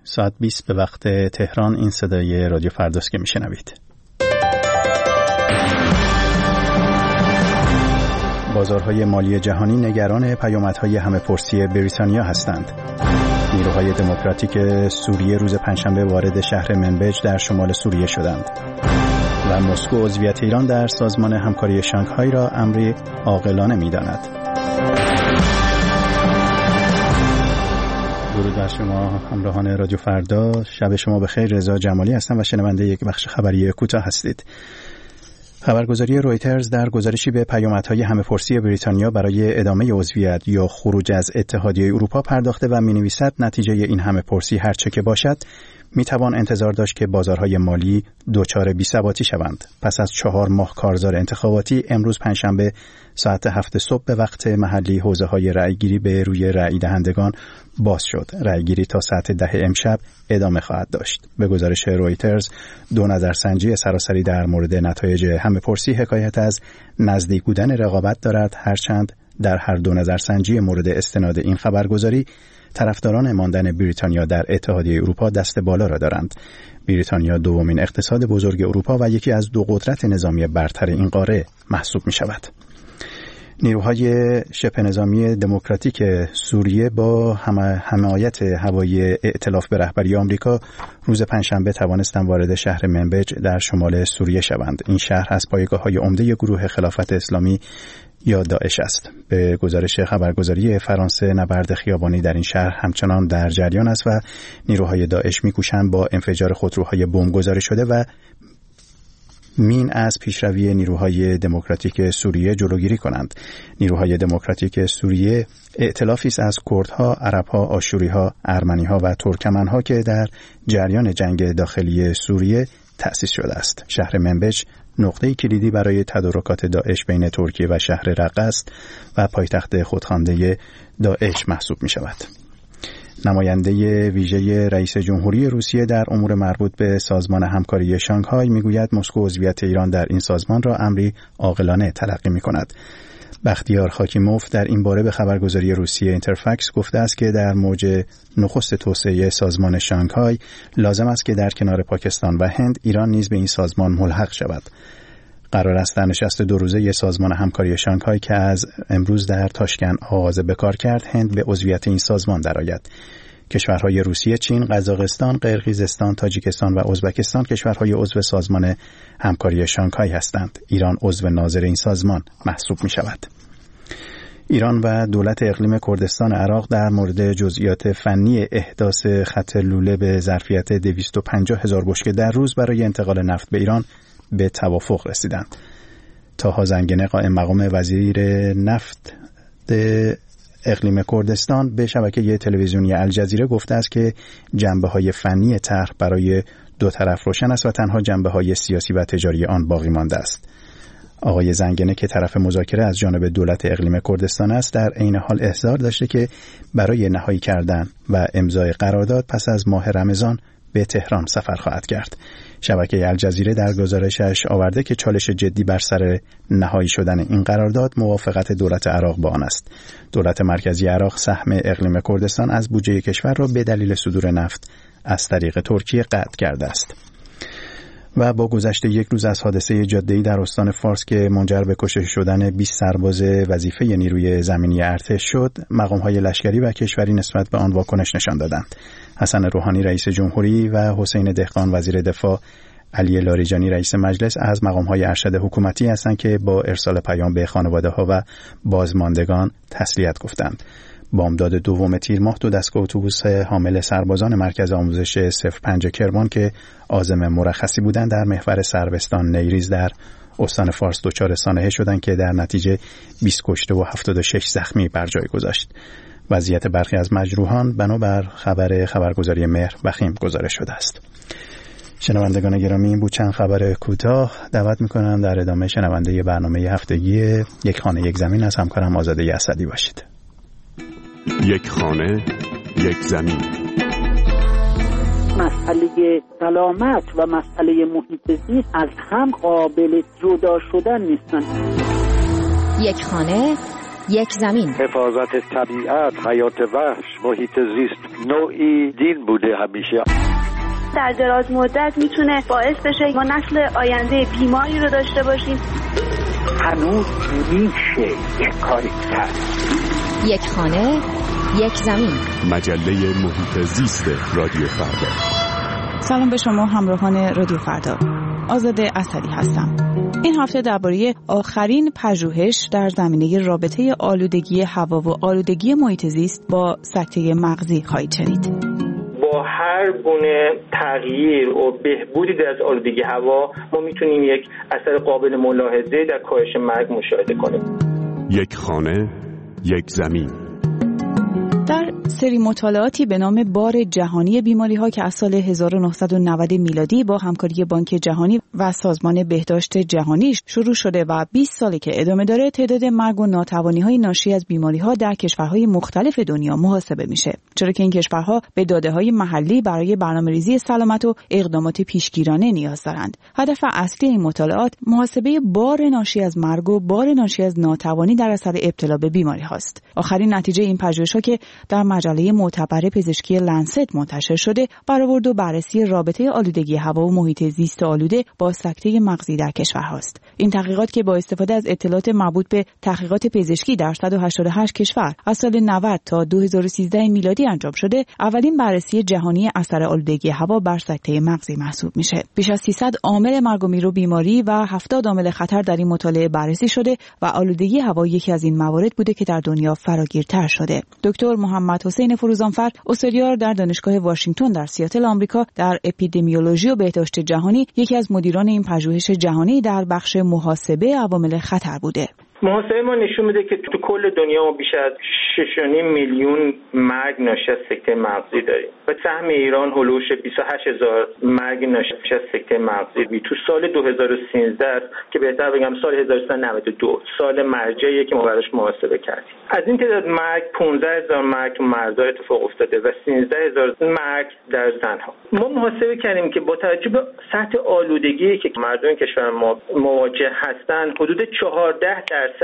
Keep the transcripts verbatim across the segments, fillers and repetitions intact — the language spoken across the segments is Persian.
ساعت بیست به وقت تهران. این صدای رادیو فرداست که میشنوید. بازارهای مالی جهانی نگران پیامدهای همه‌پرسی بریتانیا هستند. نیروهای دموکراتیک سوریه روز پنجشنبه وارد شهر منبج در شمال سوریه شدند و مسکو عضویت ایران در سازمان همکاری شانگهای را امری عاقلانه می‌داند. درود بر شما همراهان رادیو فردا. شب شما بخیر. رضا جمالی هستم و شنونده یک بخش خبری کوتاه هستید. خبرگزاری رویترز در گزارشی به پیامدهای همه‌پرسی بریتانیا برای ادامه عضویت یا خروج از اتحادیه اروپا پرداخته و می‌نویسد نتیجه این همه‌پرسی هر چه که باشد میتوان انتظار داشت که بازارهای مالی دچار بی‌ثباتی شوند. پس از چهار ماه کارزار انتخاباتی امروز پنجشنبه ساعت هفت صبح به وقت محلی حوزه‌های رأیگیری به روی رأی دهندگان باز شد. رأیگیری تا ساعت ده امشب ادامه خواهد داشت. به گزارش رویترز دو نظرسنجی سراسری در مورد نتایج همه‌پرسی حکایت از نزدیک بودن رقابت دارد، هرچند در هر دو نظرسنجی مورد استناد این خبرگزاری طرفداران ماندن بریتانیا در اتحادیه اروپا دست بالا را دارند. بریتانیا دومین اقتصاد بزرگ اروپا و یکی از دو قدرت نظامی برتر این قاره محسوب می شود. نیروهای شبه نظامی دموکراتیک سوریه با حمایت هوایی ائتلاف به رهبری آمریکا روز پنجشنبه توانستند وارد شهر منبج در شمال سوریه شوند. این شهر از پایگاه‌های عمده گروه خلافت اسلامی یا داعش است. به گزارش خبرگزاری فرانسه نبرد خیابانی در این شهر همچنان در جریان است و نیروهای داعش می‌کوشند با انفجار خودروهای بمب گذاری شده و مین از پیشروی نیروهای دموکراتیک سوریه جلوگیری کنند. نیروهای دموکراتیک سوریه ائتلافی است از کردها، عربها، آشوریها، ارمنیها و ترکمنها که در جریان جنگ داخلی سوریه تأسیس شده است. شهر منبج نقطه کلیدی برای تدارکات داعش بین ترکیه و شهر رقه است و پایتخت خودخوانده داعش محسوب می شود. نماینده ویژه رئیس جمهوری روسیه در امور مربوط به سازمان همکاری شانگهای میگوید مسکو عضویت ایران در این سازمان را امری عاقلانه تلقی می کند. بختیار خاکیموف در این باره به خبرگزاری روسیه اینترفکس گفته است که در موج نخست توسعه سازمان شانگهای لازم است که در کنار پاکستان و هند ایران نیز به این سازمان ملحق شود. قرار است در نشست دو روزه سازمان همکاری شانگهای که از امروز در تاشکند آغاز به کار کرد هند به عضویت این سازمان درآید. کشورهای روسیه، چین، قزاقستان، قرقیزستان، تاجیکستان و ازبکستان کشورهای عضو سازمان همکاری شانگهای هستند. ایران عضو ناظر این سازمان محسوب می شود. ایران و دولت اقلیم کردستان عراق در مورد جزئیات فنی احداث خط لوله به ظرفیت دویست و پنجاه هزار بشکه در روز برای انتقال نفت به ایران به توافق رسیدند. طاها زنگنه قائم مقام وزیر نفت اقلیم کردستان به شبکه تلویزیونی الجزیره گفته است که جنبه‌های فنی طرح برای دو طرف روشن است و تنها جنبه‌های سیاسی و تجاری آن باقی مانده است. آقای زنگنه که طرف مذاکره از جانب دولت اقلیم کردستان است در عین حال احضار داشته که برای نهایی کردن و امضای قرارداد پس از ماه رمضان به تهران سفر خواهد کرد. شبکه الجزیره در گزارشش آورده که چالش جدی بر سر نهایی شدن این قرارداد موافقت دولت عراق با آن است. دولت مرکزی عراق سهم اقلیم کردستان از بودجه کشور را به دلیل صدور نفت از طریق ترکیه قطع کرده است. و با گذشت یک روز از حادثه جاده‌ای در استان فارس که منجر به کشته شدن بیست سرباز وظیفه نیروی زمینی ارتش شد، مقام‌های لشکری و کشوری نسبت به آن واکنش نشان دادند. حسن روحانی رئیس جمهوری و حسین دهقان وزیر دفاع، علی لاریجانی رئیس مجلس از مقام‌های ارشد حکومتی هستند که با ارسال پیام به خانواده‌ها و بازماندگان تسلیت گفتند. بامداد دوم تیر ماه دو دستگاه اتوبوس حامل سربازان مرکز آموزش صفر پنج کرمان که عازم مرخصی بودند در محور سروستان نیریز در استان فارس دچار سانحه شدند که در نتیجه بیست کشته و هفتاد و شش زخمی بر جای گذاشت. وضعیت برخی از مجروحان بنابر خبر خبرگزاری مهر وخیم گزارش شده است. شنوندگان گرامی، این بود چند خبر کوتاه. دعوت می‌کنم در ادامه شنونده برنامه هفتگی یک خانه یک زمین از همکارم آزاده اسدی باشید. یک خانه یک زمین. مسئله سلامت و مسئله محیط زیست از هم قابل جدا شدن نیستن. یک خانه یک زمین. حفاظت طبیعت، حیات وحش، محیط زیست نوعی دین بوده همیشه. در دراز مدت میتونه باعث بشه ما نسل آینده بیماری رو داشته باشیم. هنوز میشه یک کاری کرد. یک خانه، یک زمین. مجله محیط زیست رادیو فردا. سلام به شما همراهان رادیو فردا. آزاده اسدی هستم. این هفته درباره آخرین پژوهش در زمینه رابطه آلودگی هوا و آلودگی محیط زیست با سکته مغزی خواهید شنید. با هر گونه تغییر و بهبودی در آلودگی هوا ما میتونیم یک اثر قابل ملاحظه در کاهش مرگ مشاهده کنیم. یک خانه، یک زمین. در سری مطالعاتی به نام بار جهانی بیماری‌ها که از سال هزار و نهصد و نود میلادی با همکاری بانک جهانی و سازمان بهداشت جهانی شروع شده و بیست ساله که ادامه داره، تعداد مرگ و ناتوانی‌های ناشی از بیماری‌ها در کشورهای مختلف دنیا محاسبه میشه، چرا که این کشورها به داده‌های محلی برای برنامه‌ریزی سلامت و اقدامات پیشگیرانه نیاز دارند. هدف اصلی این مطالعات محاسبه بار ناشی از مرگ و بار ناشی از ناتوانی در اثر ابتلا به بیماری‌هاست. آخرین نتیجه این پژوهش‌ها که در مجله معتبر پزشکی لنست منتشر شده، برآورد و بررسی رابطه آلودگی هوا و محیط زیست آلوده با سکته مغزی در کشورهاست. این تحقیقات که با استفاده از اطلاعات مربوط به تحقیقات پزشکی در صد و هشتاد و هشت کشور از سال نود تا دو هزار و سیزده میلادی انجام شده، اولین بررسی جهانی اثر آلودگی هوا بر سکته مغزی محسوب میشه. بیش از سیصد عامل مرگ و میر و بیماری و هفتاد عامل خطر در این مطالعه بررسی شده و آلودگی هوا یکی از این موارد بوده که در دنیا فراگیرتر شده. دکتر محمد حسین فروزانفر، استادیار در دانشگاه واشنگتن در سیاتل آمریکا در اپیدمیولوژی و بهداشت جهانی، یکی از مدیران این پژوهش جهانی در بخش محاسبه عوامل خطر بوده. محاسبه ما نشون میده که تو کل دنیا ما بیش از شش و نیم میلیون مرگ ناشی از سکته مغزی داریم و سهم ایران هولوش بیست و هشت هزار مرگ ناشی از سکته مغزی تو سال دو هزار و سیزده است که بهتر بگم سال هزار و سیصد و نود و دو، سال مرجعیه که ما براش محاسبه کردیم. از این تعداد مرگ پانزده هزار مرگ تو مردها اتفاق افتاده و سیزده هزار مرگ در زنها. ما محاسبه کردیم که با توجه به سطح آلودگی که مردم کشور ما مواجه هستن، حدود چهارده درصد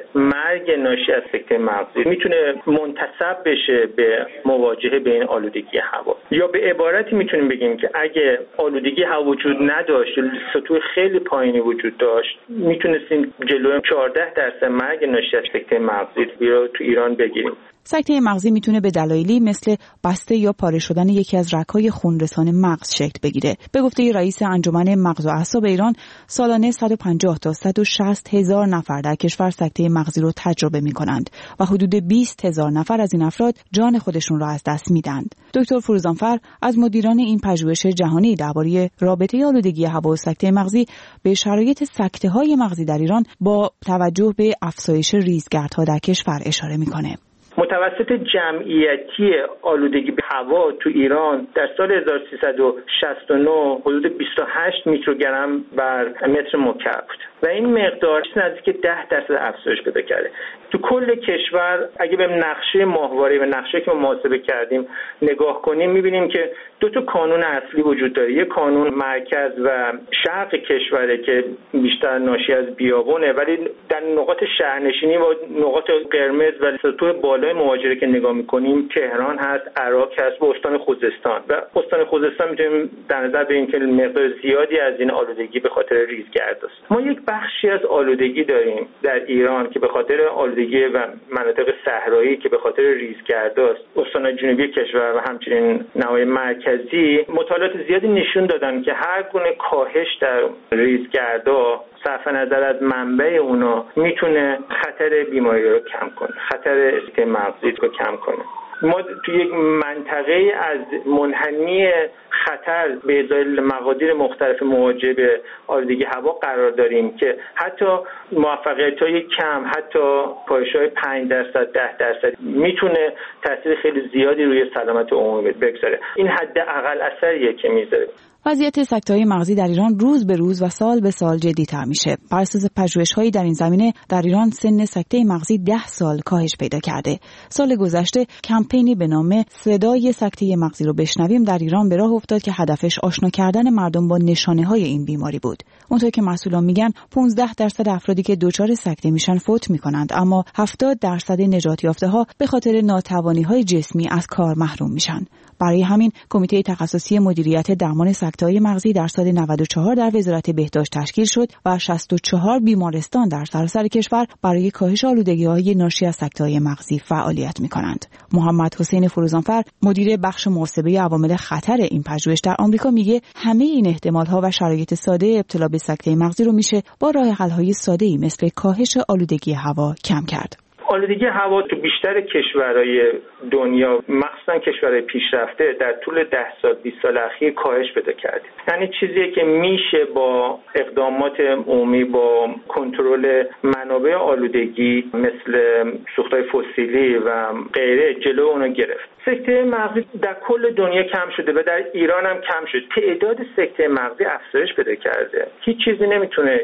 مرگ ناشی از سکته مغزی میتونه منتسب بشه به مواجهه به این آلودگی هوا. یا به عبارتی میتونیم بگیم که اگه آلودگی هوا وجود نداشت، سطوح خیلی پایینی وجود داشت، میتونستیم جلوی چهارده درصد مرگ ناشی از سکته مغزی رو تو ایران بگیریم. سکته مغزی میتونه به دلایلی مثل بسته یا پاره شدن یکی از رگ‌های خونرسان مغز شکل بگیره. به گفته رئیس انجمن مغز و اعصاب ایران، سالانه صد و پنجاه تا صد و شصت هزار نفر در کشور سکته مغزی رو تجربه میکنند و حدود بیست هزار نفر از این افراد جان خودشون رو از دست میدند. دکتر فروزانفر از مدیران این پژوهش جهانی درباره رابطه آلودگی هوا و سکته مغزی به شرایط سکته‌های مغزی در ایران با توجه به افزایش ریزگردها در کشور اشاره میکنه. متوسط جمعیتی آلودگی به هوا تو ایران در سال هزار و سیصد و شصت و نه حدود بیست و هشت میکروگرم بر متر مکعب بود و این مقدار نزدیک ده درصد افزایش پیدا کرده. تو کل کشور اگه به نقشه ماهواره و نقشه که ما محاسبه کردیم نگاه کنیم، میبینیم که دو تا کانون اصلی وجود داره. یک کانون مرکز و شرق کشوره که بیشتر ناشی از بیابونه، ولی در نقاط شهرنشینی و نقاط قرمز و سطوح بالای مواجهه که نگاه میکنیم، تهران هست، عراق هست و استان خوزستان. و استان خوزستان میتونیم در نظر بگیریم که مقدار زیادی از این آلودگی به خاطر ریزگرد است. ما یک بخشی از آلودگی داریم در ایران که به خاطر آلودگی و مناطق صحرایی که به خاطر ریزگرد است. استان جنوبی کشور و همچنین نواحی مرکزی مطالعات زیادی نشون دادن که هر گونه کاهش در ریزگردها صرف نظر از منبع اونا میتونه خطر بیماری رو کم کنه، خطر سکته مغزی رو کم کنه. ما تو یک منطقه از منحنی خطر به ازای مقادیر مختلف مواجهه به آلودگی هوا قرار داریم که حتی موفقیت‌های کم، حتی کاهش‌های پنج درصد، ده درصد میتونه تاثیر خیلی زیادی روی سلامت عمومی بگذاره. این حد اقل اثریه که میذاره. وضعیت سکته‌های مغزی در ایران روز به روز و سال به سال جدی‌تر میشه. بر اساس پژوهش‌هایی در این زمینه در ایران سن سکته مغزی ده سال کاهش پیدا کرده. سال گذشته کمپینی به نام صدای سکته مغزی رو بشنویم در ایران به راه افتاد که هدفش آشنا کردن مردم با نشانه‌های این بیماری بود. اونطور که مسئولان میگن پانزده درصد افرادی که دچار سکته میشن فوت میکنند، اما هفتاد درصد نجات یافته‌ها به خاطر ناتوانی‌های جسمی از کار محروم میشن. برای همین کمیته تخصصی مدیریت درمان سکته‌های مغزی در سال نود و چهار در وزارت بهداشت تشکیل شد و شصت و چهار بیمارستان در سراسر کشور برای کاهش آلودگی‌های ناشی از سکته‌های مغزی فعالیت می‌کنند. محمد حسین فروزانفر مدیر بخش محاسبه عوامل خطر این پژوهش در آمریکا میگه همه این احتمال‌ها و شرایط ساده ابتلا به سکته مغزی رو میشه با راه‌حل‌های ساده‌ای مثل کاهش آلودگی هوا کم کرد. آلودگی هوا تو بیشتر کشورهای دنیا، مخصوصا کشورهای پیشرفته، در طول ده سال بیست سال اخیر کاهش پیدا کرده. یعنی چیزی که میشه با اقدامات عمومی، با کنترل منابع آلودگی مثل سوختهای فسیلی و غیره جلو اونو گرفت. سکته مغزی در کل دنیا کم شده و در ایران هم کم شد. تعداد سکته مغزی افزایش پیدا کرده. هیچ چیزی نمیتونه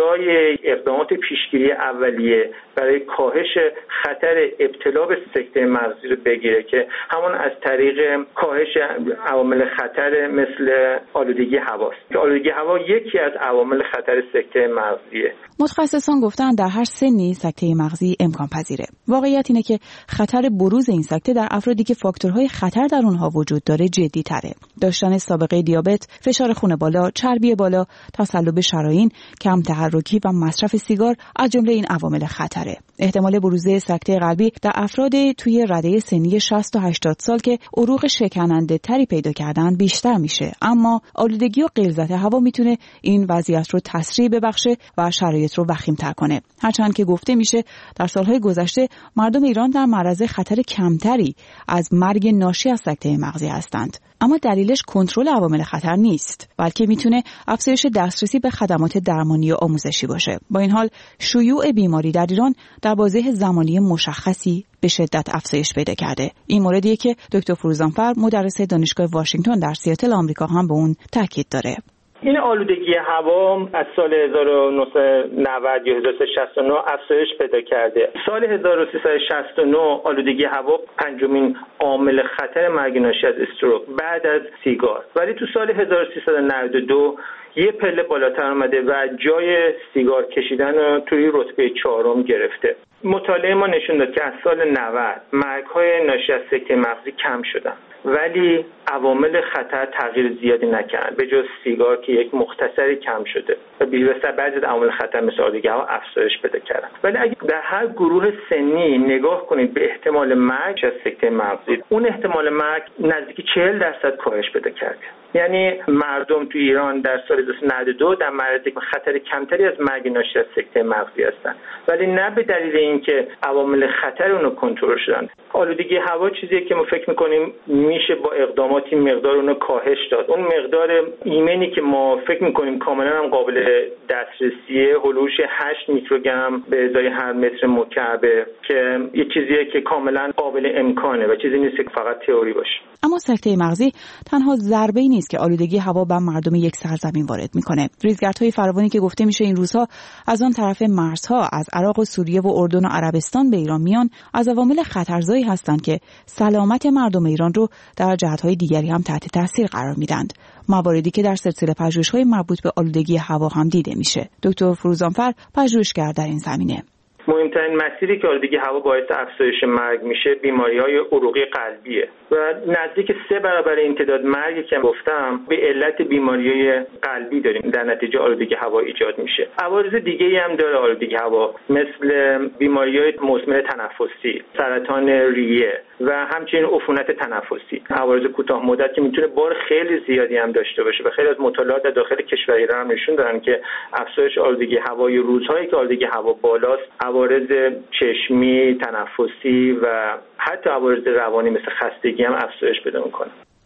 جای اقدامات پیشگیری اولیه برای کاهش خطر ابتلا به سکته مغزی رو بگیره که همون از طریق کاهش عوامل خطر مثل آلودگی هواست. آلودگی هوا یکی از عوامل خطر سکته مغزیه. متخصصان گفتن در هر سنی سکته مغزی امکان پذیره. واقعیت اینه که خطر بروز این سکته در افرادی که فاکتورهای خطر در اونها وجود داره جدی تره. داشتن سابقه دیابت، فشار خون بالا، چربی بالا، تصلب شرايین، کم تحرکی و مصرف سیگار از جمله این عوامل خطره. احتمال بروز سکته قلبی در افراد توی رده سنی شصت تا هشتاد سال که عروق شکننده تری پیدا کردن بیشتر میشه، اما آلودگی و غلظت هوا میتونه این وضعیت رو تسریع ببخشه و شرایط رو وخیم‌تر کنه. هرچند که گفته میشه در سالهای گذشته مردم ایران در معرض خطر کمتری از مرگ ناشی از سکته مغزی هستند، اما دلیلش کنترل عوامل خطر نیست، بلکه میتونه افزایش دسترسی به خدمات درمانی و آموزشی باشه. با این حال شیوع بیماری در ایران در بازه زمانی مشخصی به شدت افزایش پیدا کرده. این موردیه که دکتر فروزانفر مدرس دانشگاه واشنگتن در سیاتل آمریکا هم به اون تاکید داره. این آلودگی هوا از سال هزار و نهصد و نود یا هزار و سیصد و شصت و نه افزایش پیدا کرده. سال هزار و سیصد و شصت و نه آلودگی هوا پنجمین عامل خطر مرگ ناشی از استروک بعد از سیگار، ولی تو سال هزار و سیصد و نود و دو یه پله بالاتر اومده و جای سیگار کشیدن رو توی رتبه چهارم گرفته. مطالعه ما نشون داد که از سال نود مرگ‌های ناشی از سکته مغزی کم شدن، ولی عوامل خطر تغییر زیادی نکردن به جز سیگار که یک مختصری کم شده و بی‌واسطه بعضی از عوامل خطر مثل آلودگی هوا افزایش پیدا کردن. ولی اگه در هر گروه سنی نگاه کنید به احتمال مرگ از سکته مغزی، اون احتمال مرگ نزدیک چهل درصد کاهش پیدا کرده. یعنی مردم تو ایران در سال هزار و نهصد و نود و دو در معرض خطر کمتری از مرگ ناشی از سکته مغزی هستند، ولی نه به دلیل اینکه عوامل خطر اونو کنترل شدن. آلودگی هوا چیزیه که ما فکر می‌کنیم میشه با اقداماتی مقدار اونو کاهش داد. اون مقدار ایمنی که ما فکر می‌کنیم کاملا هم قابل دسترسیه، هولوش هشت میکروگرم به ازای هر متر مکعبه که یه چیزیه که کاملا قابل امکانه و چیزی نیست که فقط تئوری باشه. اما سکته مغزی تنها ضربه‌ای نیست که آلودگی هوا بر مردم یک سرزمین وارد میکنه. ریزگردهای فراوانی که گفته میشه این روزها از آن طرف مرزها از عراق و سوریه و اردن و عربستان به ایران میان، از عوامل خطرزایی هستند که سلامت مردم ایران رو در جهت‌های دیگری هم تحت تاثیر قرار میدند. مواردی که در سلسله پژوهش‌های مربوط به آلودگی هوا هم دیده میشه. دکتر فروزانفر پژوهشگر در این زمینه. مهمترین مسیری که آلودگی هوا باعث افزایش مرگ میشه بیماری‌های عروقی قلبیه و نزدیک سه برابر این تعداد مرگی که گفتم به علت بیماری‌های قلبی داریم در نتیجه آلودگی هوا ایجاد میشه. عوارض دیگه‌ای هم داره آلودگی هوا، مثل بیماری‌های مزمن تنفسی، سرطان ریه و همچنین عفونت تنفسی. عوارض کوتاه مدت که میتونه بار خیلی زیادی هم داشته باشه و خیلی از مطالعات در داخل کشور ایران هم نشون دادن که افزایش آلودگی هوای روزهایی که آلودگی هوا بالاست، عوارض چشمی، تنفسی و حتی عوارض روانی مثل خستگی هم افزایش پیدا میکنه.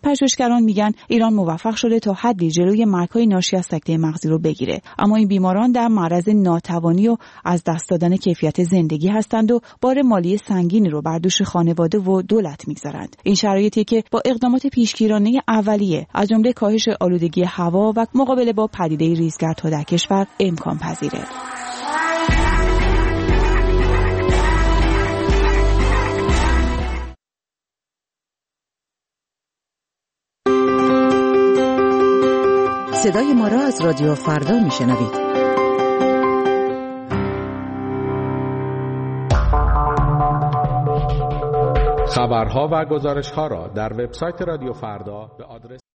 پژوهشگران میگن ایران موفق شده تا حدی جلوی مرگ‌های ناشی از سکته مغزی رو بگیره، اما این بیماران در معرض ناتوانی و از دست دادن کیفیت زندگی هستند و بار مالی سنگینی رو بر دوش خانواده و دولت میگذارند. این شرایطی که با اقدامات پیشگیرانه اولیه از جمله کاهش آلودگی هوا و مقابله با پدیده ریزگردها در کشور امکان پذیره. صدای ما را از رادیو فردا میشنوید. خبرها و گزارش‌ها را در وبسایت رادیو فردا به آدرس